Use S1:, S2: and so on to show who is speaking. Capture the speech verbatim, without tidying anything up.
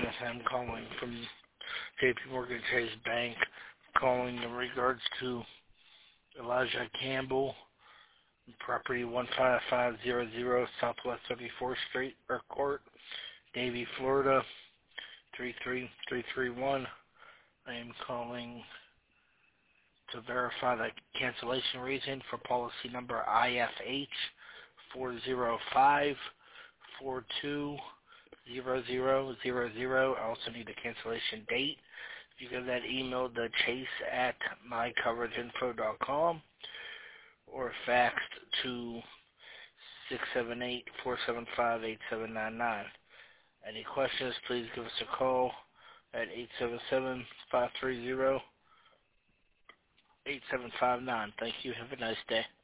S1: I'm calling from J P Morgan Chase Bank, calling in regards to Elijah Campbell, property one five five zero zero Southwest thirty-fourth Street, or Court, Davie, Florida, three three three three one. I am calling to verify the cancellation reason for policy number I F H four zero five four two zero zero zero zero. I also need a cancellation date. You can then email the chase at my coverage info dot com or faxed to six seven eight, four seven five, eight seven nine nine. Any questions, please give us a call at eight seven seven, five three zero, eight seven five nine. Thank you. Have a nice day.